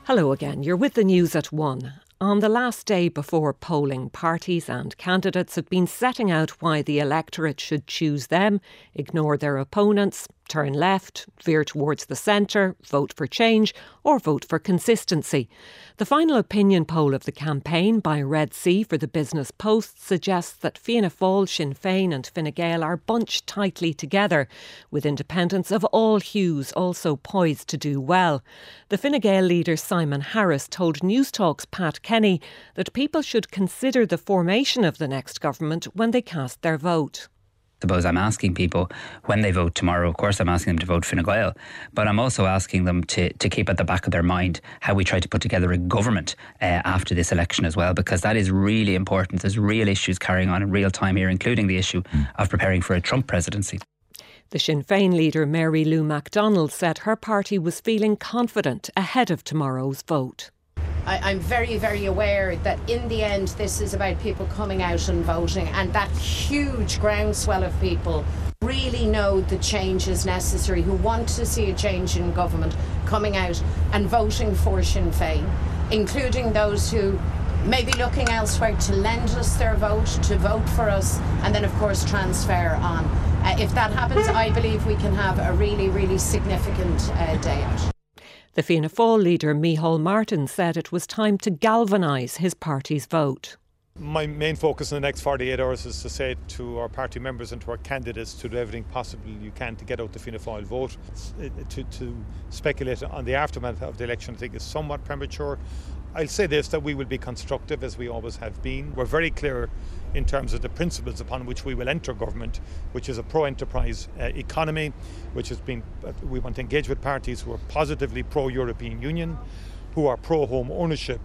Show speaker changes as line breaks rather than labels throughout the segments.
Hello again. You're with the news at 1. On the last day before polling, parties and candidates have been setting out why the electorate should choose them, ignore their opponents, turn left, veer towards the centre, vote for change or vote for consistency. The final opinion poll of the campaign by Red C for the Business Post suggests that Fianna Fáil, Sinn Féin and Fine Gael are bunched tightly together, with independents of all hues also poised to do well. The Fine Gael leader Simon Harris told Newstalk's Pat Kenny that people should consider the formation of the next government when they cast their vote.
I suppose I'm asking people when they vote tomorrow, of course I'm asking them to vote Fine Gael, but I'm also asking them to keep at the back of their mind how we try to put together a government after this election as well, because that is really important. There's real issues carrying on in real time here, including the issue of preparing for a Trump presidency.
The Sinn Féin leader Mary Lou MacDonald said her party was feeling confident ahead of tomorrow's vote.
I'm very, very aware that in the end this is about people coming out and voting, and that huge groundswell of people really know the change is necessary, who want to see a change in government, coming out and voting for Sinn Féin, including those who may be looking elsewhere to lend us their vote, to vote for us, and then of course transfer on. If that happens, I believe we can have a really, really significant day out.
The Fianna Fáil leader Micheál Martin said it was time to galvanise his party's vote.
My main focus in the next 48 hours is to say to our party members and to our candidates to do everything possible you can to get out the Fianna Fáil vote. To speculate on the aftermath of the election I think is somewhat premature. I'll say this, that we will be constructive as we always have been. We're very clear in terms of the principles upon which we will enter government, which is a pro-enterprise economy, which has been, we want to engage with parties who are positively pro-European Union, who are pro-home ownership,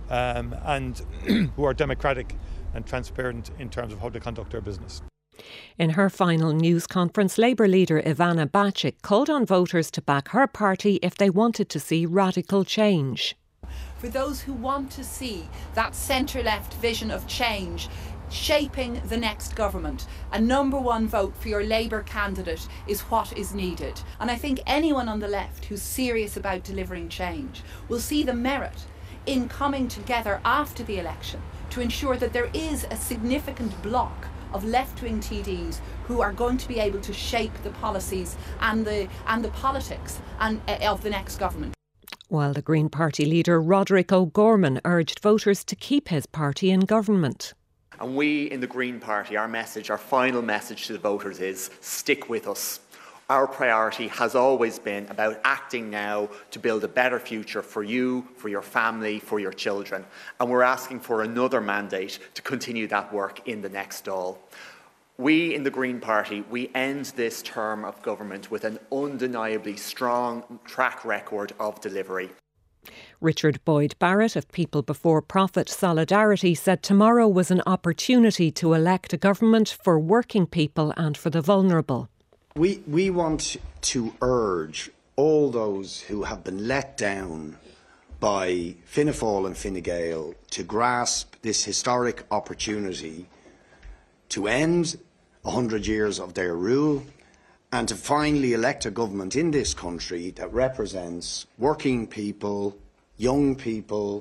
and who are democratic and transparent in terms of how they conduct their business.
In her final news conference, Labour leader Ivana Bacik called on voters to back her party if they wanted to see radical change.
For those who want to see that centre-left vision of change shaping the next government, a number one vote for your Labour candidate is what is needed. And I think anyone on the left who's serious about delivering change will see the merit in coming together after the election to ensure that there is a significant block of left-wing TDs who are going to be able to shape the policies and the politics of the next government.
While the Green Party leader Roderick O'Gorman urged voters to keep his party in government.
And we in the Green Party, our final message to the voters is stick with us. Our priority has always been about acting now to build a better future for you, for your family, for your children. And we're asking for another mandate to continue that work in the next Dáil. We in the Green Party, we end this term of government with an undeniably strong track record of delivery.
Richard Boyd Barrett of People Before Profit Solidarity said tomorrow was an opportunity to elect a government for working people and for the vulnerable.
We want to urge all those who have been let down by Fianna Fáil and Fine Gael to grasp this historic opportunity to end 100 years of their rule and to finally elect a government in this country that represents working people, young people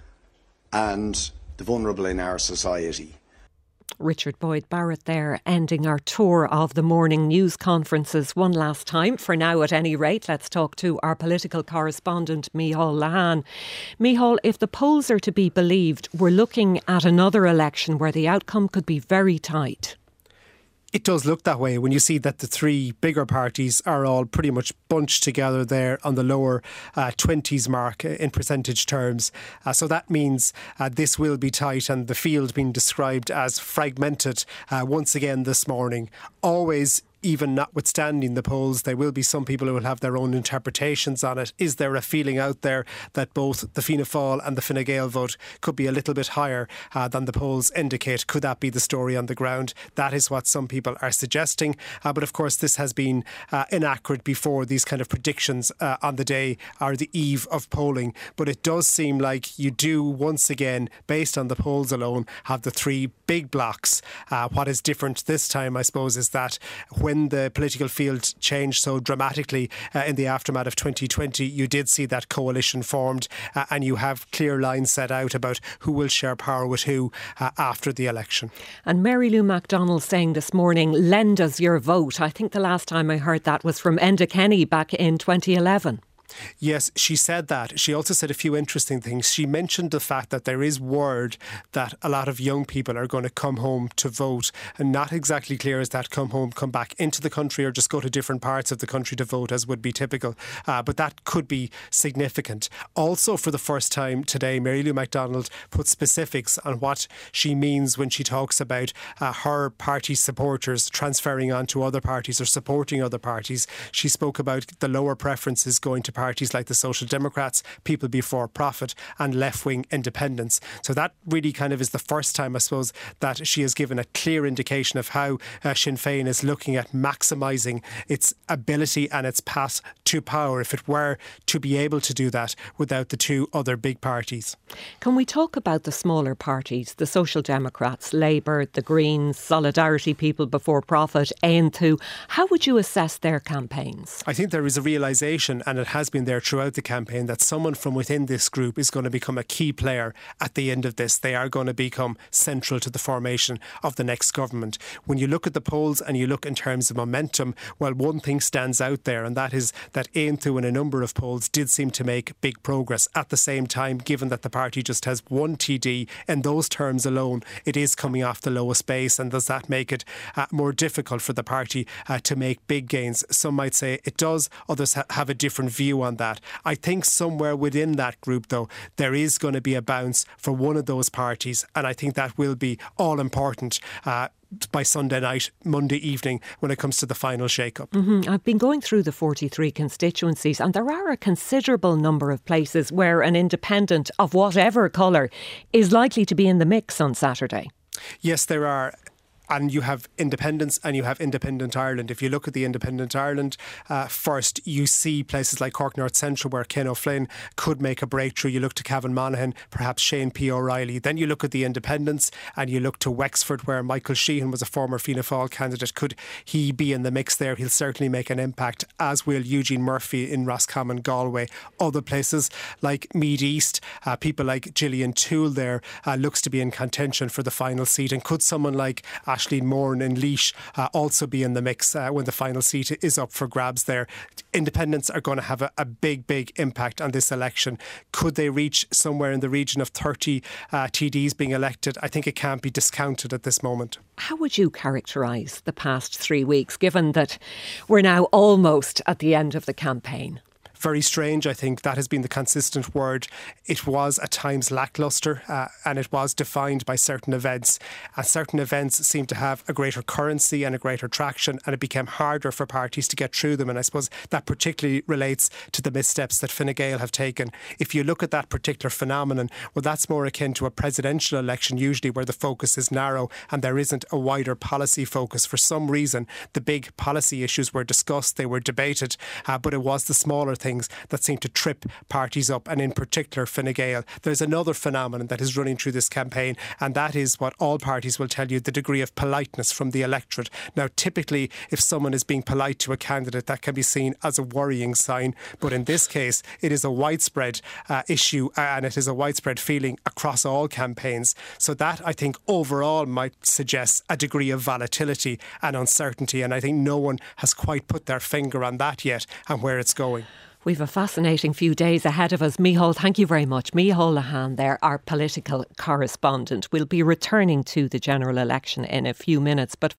and the vulnerable in our society.
Richard Boyd Barrett there, ending our tour of the morning news conferences one last time. For now, at any rate, let's talk to our political correspondent, Micheál Lehane. Micheál, if the polls are to be believed, we're looking at another election where the outcome could be very tight.
It does look that way when you see that the three bigger parties are all pretty much bunched together there on the lower 20s mark in percentage terms. So that means this will be tight, and the field being described as fragmented once again this morning. Always, even notwithstanding the polls, there will be some people who will have their own interpretations on it. Is there a feeling out there that both the Fianna Fáil and the Fine Gael vote could be a little bit higher than the polls indicate? Could that be the story on the ground? That is what some people are suggesting. But of course, this has been inaccurate before, these kind of predictions on the day or the eve of polling. But it does seem like you do once again, based on the polls alone, have the three big blocks. What is different this time, I suppose, is that when when the political field changed so dramatically in the aftermath of 2020, you did see that coalition formed, and you have clear lines set out about who will share power with who after the election.
And Mary Lou McDonald saying this morning, lend us your vote. I think the last time I heard that was from Enda Kenny back in 2011.
Yes, she said that. She also said a few interesting things. She mentioned the fact that there is word that a lot of young people are going to come home to vote, and not exactly clear is that come back into the country or just go to different parts of the country to vote, as would be typical. But that could be significant. Also, for the first time today, Mary Lou McDonald put specifics on what she means when she talks about her party supporters transferring on to other parties or supporting other parties. She spoke about the lower preferences going to parties like the Social Democrats, People Before Profit and left-wing independents. So that really kind of is the first time, I suppose, that she has given a clear indication of how Sinn Féin is looking at maximising its ability and its path to power, if it were to be able to do that without the two other big parties.
Can we talk about the smaller parties, the Social Democrats, Labour, the Greens, Solidarity, People Before Profit, Aontú? How would you assess their campaigns?
I think there is a realisation, and it has been there throughout the campaign, that someone from within this group is going to become a key player at the end of this. They are going to become central to the formation of the next government. When you look at the polls and you look in terms of momentum, well, one thing stands out there, and that is that Aontú in a number of polls did seem to make big progress. At the same time, given that the party just has one TD, in those terms alone, it is coming off the lowest base, and does that make it more difficult for the party to make big gains? Some might say it does, others have a different view on that. I think somewhere within that group, though, there is going to be a bounce for one of those parties, and I think that will be all important by Sunday night, Monday evening, when it comes to the final shake-up.
I've been going through the 43 constituencies, and there are a considerable number of places where an independent of whatever colour is likely to be in the mix on Saturday.
Yes, there are. And you have independents and you have Independent Ireland. If you look at the Independent Ireland first, you see places like Cork North Central where Ken O'Flynn could make a breakthrough. You look to Cavan Monaghan, perhaps Shane P. O'Reilly. Then you look at the Independents and you look to Wexford, where Michael Sheehan was a former Fianna Fáil candidate. Could he be in the mix there? He'll certainly make an impact, as will Eugene Murphy in Roscommon, Galway. Other places like Meath East, people like Gillian Toole there looks to be in contention for the final seat. And could someone like Aisling Moran in Laois also be in the mix when the final seat is up for grabs there? Independents are going to have a big impact on this election. Could they reach somewhere in the region of 30 TDs being elected? I think it can't be discounted at this moment.
How would you characterise the past 3 weeks, given that we're now almost at the end of the campaign?
Very strange, I think. That has been the consistent word. It was at times lacklustre and it was defined by certain events. And certain events seemed to have a greater currency and a greater traction, and it became harder for parties to get through them. And I suppose that particularly relates to the missteps that Fine Gael have taken. If you look at that particular phenomenon, well, that's more akin to a presidential election, usually, where the focus is narrow and there isn't a wider policy focus. For some reason, the big policy issues were discussed, they were debated, but it was the smaller things that seem to trip parties up, and in particular Fine Gael. There's another phenomenon that is running through this campaign, and that is what all parties will tell you: the degree of politeness from the electorate. Now, typically, if someone is being polite to a candidate, that can be seen as a worrying sign, but in this case it is a widespread issue, and it is a widespread feeling across all campaigns. So that, I think, overall might suggest a degree of volatility and uncertainty, and I think no one has quite put their finger on that yet and where it's going.
We've a fascinating few days ahead of us. Micheál, thank you very much. Micheál Lehane there, our political correspondent. We'll be returning to the general election in a few minutes, but